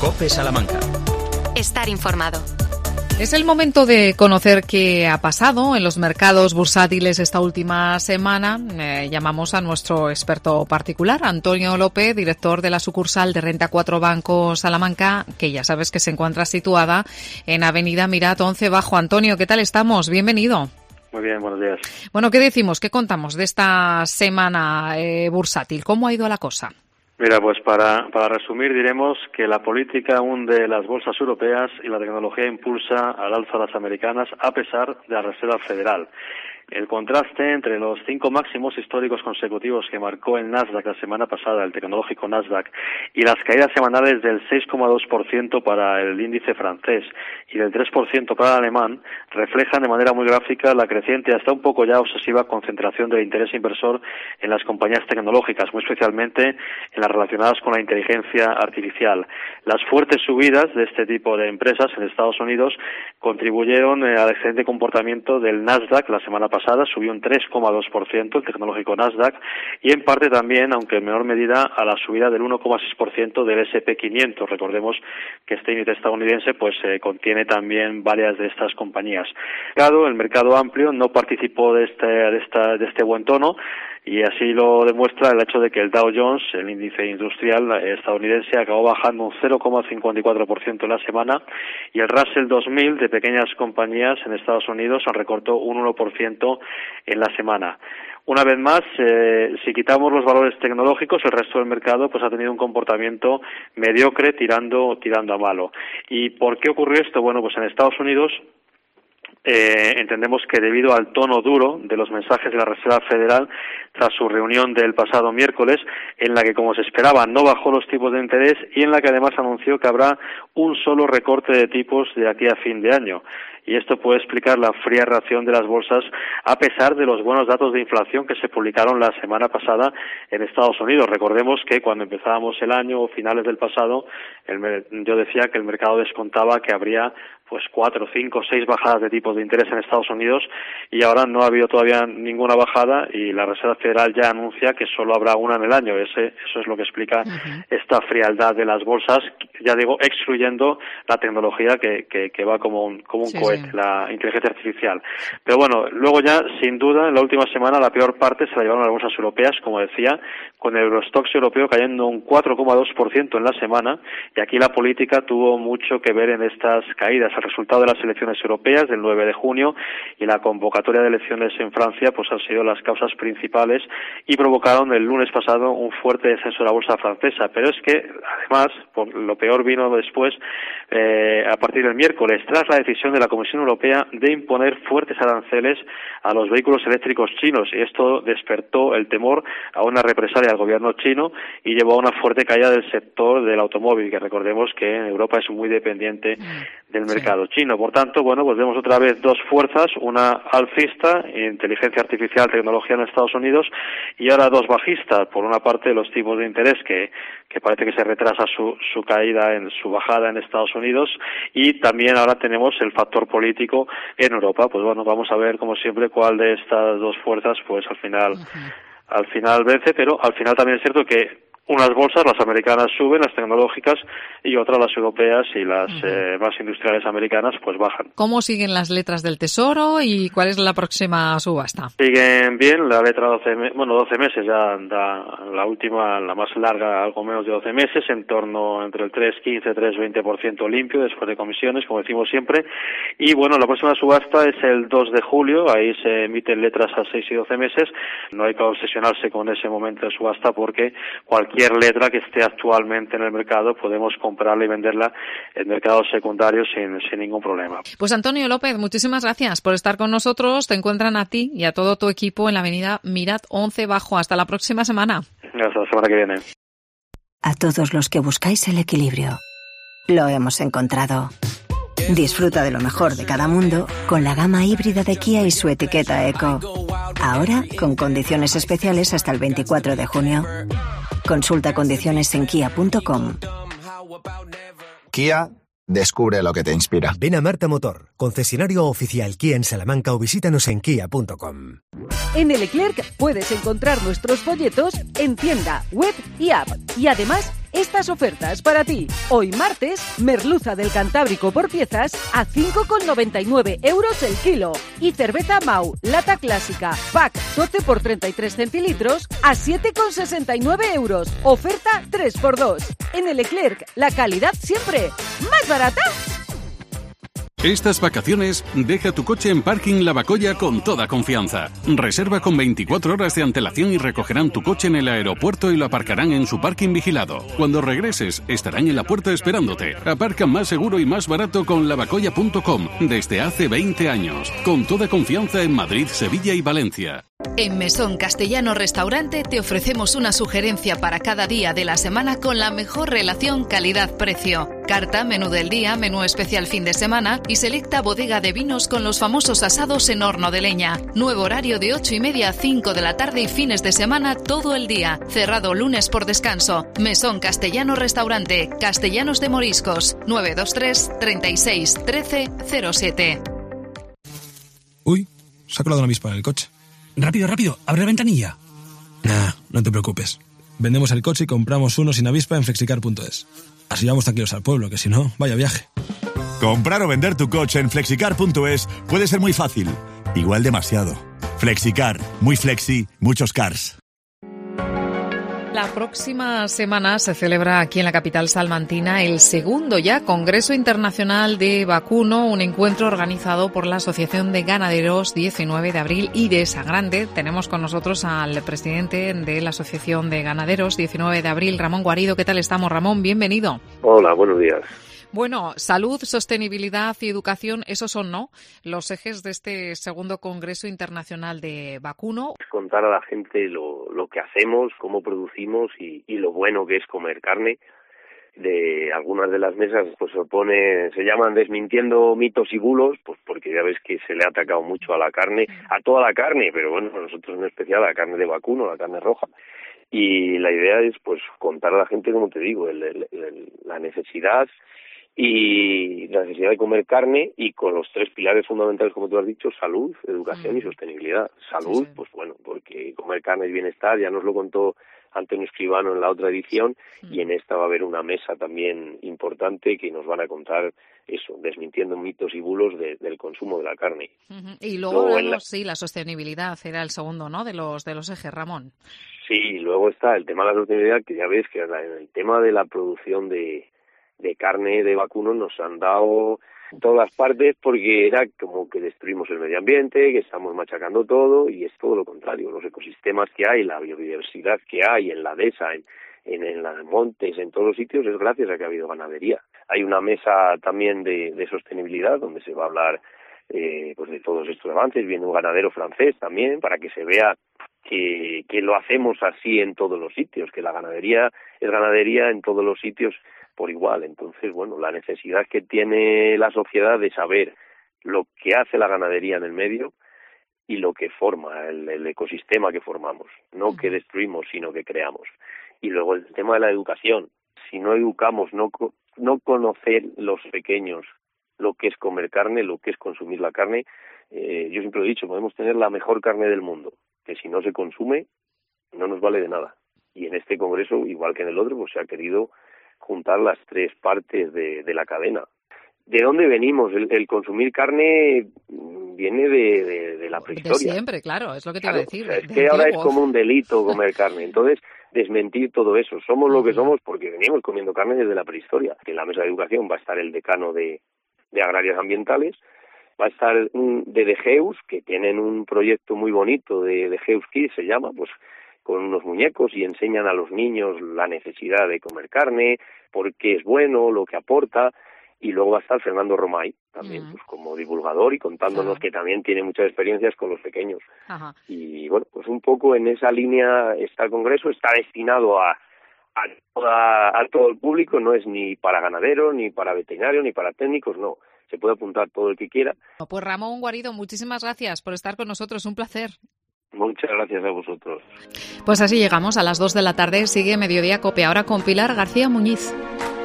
COPE Salamanca. Estar informado. Es el momento de conocer qué ha pasado en los mercados bursátiles esta última semana. Llamamos a nuestro experto particular, Antonio López, director de la sucursal de Renta 4 Banco Salamanca, que ya sabes que se encuentra situada en Avenida Mirat 11 Bajo. Antonio, ¿qué tal estamos? Bienvenido. Muy bien, buenos días. Bueno, ¿qué decimos? ¿Qué contamos de esta semana bursátil? ¿Cómo ha ido la cosa? Mira, pues para resumir diremos que la política hunde las bolsas europeas y la tecnología impulsa al alza las americanas a pesar de la Reserva Federal. El contraste entre los 5 máximos históricos consecutivos que marcó el Nasdaq la semana pasada, el tecnológico Nasdaq, y las caídas semanales del 6,2% para el índice francés y del 3% para el alemán, reflejan de manera muy gráfica la creciente y hasta un poco ya obsesiva concentración del interés inversor en las compañías tecnológicas, muy especialmente en las relacionadas con la inteligencia artificial. Las fuertes subidas de este tipo de empresas en Estados Unidos contribuyeron al excelente comportamiento del Nasdaq la semana pasada, subió un 3,2% el tecnológico Nasdaq y en parte también, aunque en menor medida, a la subida del 1,6% del S&P 500. Recordemos que este índice estadounidense pues contiene también varias de estas compañías. El mercado amplio no participó de este buen tono y así lo demuestra el hecho de que el Dow Jones, el índice industrial estadounidense, acabó bajando un 0,54% en la semana y el Russell 2000 de pequeñas compañías en Estados Unidos recortó un 1% en la semana. Una vez más, si quitamos los valores tecnológicos, el resto del mercado pues ha tenido un comportamiento mediocre tirando a malo. ¿Y por qué ocurrió esto? Bueno, pues en Estados Unidos entendemos que debido al tono duro de los mensajes de la Reserva Federal tras su reunión del pasado miércoles, en la que, como se esperaba, no bajó los tipos de interés y en la que además anunció que habrá un solo recorte de tipos de aquí a fin de año. Y esto puede explicar la fría reacción de las bolsas a pesar de los buenos datos de inflación que se publicaron la semana pasada en Estados Unidos. Recordemos que cuando empezábamos el año o finales del pasado, yo decía que el mercado descontaba que habría pues 4, 5, 6 bajadas de tipos de interés en Estados Unidos y ahora no ha habido todavía ninguna bajada y la Reserva Federal ya anuncia que solo habrá una en el año. Eso es lo que explica esta frialdad de las bolsas, ya digo, excluyendo la tecnología que va como un cohete, la inteligencia artificial. Pero bueno, luego ya, sin duda, en la última semana la peor parte se la llevaron las bolsas europeas, como decía, con el Eurostoxx europeo cayendo un 4,2% en la semana y aquí la política tuvo mucho que ver en estas caídas. El resultado de las elecciones europeas del 9 de junio y la convocatoria de elecciones en Francia pues han sido las causas principales y provocaron el lunes pasado un fuerte descenso de la bolsa francesa. Pero es que, además, lo peor vino después, a partir del miércoles, tras la decisión de la Comisión Europea de imponer fuertes aranceles a los vehículos eléctricos chinos. Y esto despertó el temor a una represalia del gobierno chino y llevó a una fuerte caída del sector del automóvil, que recordemos que en Europa es muy dependiente del mercado chino. Por tanto, bueno, pues vemos otra vez dos fuerzas, una alcista, inteligencia artificial, tecnología en Estados Unidos, y ahora dos bajistas. Por una parte, los tipos de interés que parece que se retrasa su caída en su bajada en Estados Unidos, y también ahora tenemos el factor político en Europa. Pues bueno, vamos a ver como siempre cuál de estas dos fuerzas pues al final vence, pero al final también es cierto que unas bolsas, las americanas, suben, las tecnológicas, y otras, las europeas y las más industriales americanas, pues bajan. ¿Cómo siguen las letras del Tesoro y cuál es la próxima subasta? Siguen bien, la letra 12 meses, ya la última, la más larga, algo menos de 12 meses, en torno entre el 3,15, 3,20% limpio, después de comisiones, como decimos siempre. Y bueno, la próxima subasta es el 2 de julio, ahí se emiten letras a 6 y 12 meses. No hay que obsesionarse con ese momento de subasta porque cualquier letra que esté actualmente en el mercado podemos comprarla y venderla en mercados secundarios sin ningún problema. Pues Antonio López, muchísimas gracias por estar con nosotros. Te encuentran a ti y a todo tu equipo en la avenida Mirat 11 Bajo. Hasta la próxima semana. Hasta la semana que viene. A todos los que buscáis el equilibrio, lo hemos encontrado. Disfruta de lo mejor de cada mundo con la gama híbrida de Kia y su etiqueta Eco. Ahora con condiciones especiales hasta el 24 de junio. Consulta condiciones en kia.com. Kia, descubre lo que te inspira. Ven a Marta Motor, concesionario oficial Kia en Salamanca, o visítanos en kia.com. En E Leclerc puedes encontrar nuestros folletos en tienda, web y app. Y además estas ofertas para ti. Hoy martes, merluza del Cantábrico por piezas a 5,99 € el kilo. Y cerveza Mau, lata clásica, pack 12 por 33 centilitros a 7,69 €. Oferta 3x2. En el Leclerc, la calidad siempre más barata. Estas vacaciones, deja tu coche en Parking Lavacolla con toda confianza. Reserva con 24 horas de antelación y recogerán tu coche en el aeropuerto y lo aparcarán en su parking vigilado. Cuando regreses, estarán en la puerta esperándote. Aparca más seguro y más barato con lavacolla.com desde hace 20 años. Con toda confianza en Madrid, Sevilla y Valencia. En Mesón Castellano Restaurante te ofrecemos una sugerencia para cada día de la semana con la mejor relación calidad-precio. Carta, menú del día, menú especial fin de semana y selecta bodega de vinos con los famosos asados en horno de leña. Nuevo horario de 8:30 a 5 de la tarde y fines de semana todo el día. Cerrado lunes por descanso. Mesón Castellano Restaurante, Castellanos de Moriscos, 923 36 13 07. Uy, se ha colado una avispa en el coche. Rápido, abre la ventanilla. Nah, no te preocupes. Vendemos el coche y compramos uno sin avispa en flexicar.es. Así vamos tranquilos al pueblo, que si no, vaya viaje. Comprar o vender tu coche en flexicar.es puede ser muy fácil. Igual demasiado. Flexicar. Muy flexi, muchos cars. La próxima semana se celebra aquí en la capital salmantina el segundo ya Congreso Internacional de Vacuno, un encuentro organizado por la Asociación de Ganaderos 19 de abril y de Sagrande. Tenemos con nosotros al presidente de la Asociación de Ganaderos 19 de abril, Ramón Guarido. ¿Qué tal estamos, Ramón? Bienvenido. Hola, buenos días. Bueno, salud, sostenibilidad y educación, esos son, ¿no?, los ejes de este segundo Congreso Internacional de Vacuno. Contar a la gente lo que hacemos, cómo producimos y lo bueno que es comer carne. De algunas de las mesas pues se llaman desmintiendo mitos y bulos, pues porque ya ves que se le ha atacado mucho a la carne, a toda la carne, pero bueno, nosotros en especial a la carne de vacuno, la carne roja. Y la idea es pues contar a la gente, como te digo, la necesidad y la necesidad de comer carne, y con los tres pilares fundamentales, como tú has dicho: salud, educación y sostenibilidad. Salud, pues bueno, porque comer carne es bienestar, ya nos lo contó Antonio Escribano en la otra edición, y en esta va a haber una mesa también importante que nos van a contar eso, desmintiendo mitos y bulos del consumo de la carne. Y luego hablamos, la sostenibilidad era el segundo, ¿no?, de los ejes, Ramón. Sí, luego está el tema de la sostenibilidad, que ya ves que en el tema de la producción de carne de vacuno nos han dado todas partes, porque era como que destruimos el medio ambiente, que estamos machacando todo, y es todo lo contrario. Los ecosistemas que hay, la biodiversidad que hay en la dehesa, en los montes, en todos los sitios, es gracias a que ha habido ganadería. Hay una mesa también de sostenibilidad donde se va a hablar pues de todos estos avances. Viene un ganadero francés también, para que se vea que lo hacemos así en todos los sitios, que la ganadería es ganadería en todos los sitios por igual. Entonces, bueno, la necesidad que tiene la sociedad de saber lo que hace la ganadería en el medio y lo que forma, el ecosistema que formamos, no que destruimos, sino que creamos. Y luego el tema de la educación. Si no educamos, no conocer los pequeños lo que es comer carne, lo que es consumir la carne, yo siempre lo he dicho, podemos tener la mejor carne del mundo, que si no se consume, no nos vale de nada. Y en este congreso, igual que en el otro, pues se ha querido juntar las tres partes de la cadena. ¿De dónde venimos? El consumir carne viene de la prehistoria. De siempre, claro, es lo que te iba a decir. Es que ahora es como un delito comer carne. Entonces, desmentir todo eso. Somos lo que somos porque venimos comiendo carne desde la prehistoria. En la mesa de educación va a estar el decano de Agrarias Ambientales, va a estar de DGEUS, que tienen un proyecto muy bonito de DGEUS Kids, se llama, pues con unos muñecos, y enseñan a los niños la necesidad de comer carne, por qué es bueno, lo que aporta. Y luego va a estar Fernando Romay, también pues como divulgador, y contándonos que también tiene muchas experiencias con los pequeños. Y bueno, pues un poco en esa línea está el congreso. Está destinado a todo el público, no es ni para ganaderos, ni para veterinarios, ni para técnicos, no. Se puede apuntar todo el que quiera. Pues Ramón Guarido, muchísimas gracias por estar con nosotros, un placer. Muchas gracias a vosotros. Pues así llegamos a las 2 de la tarde, sigue Mediodía Cope, ahora con Pilar García Muñiz.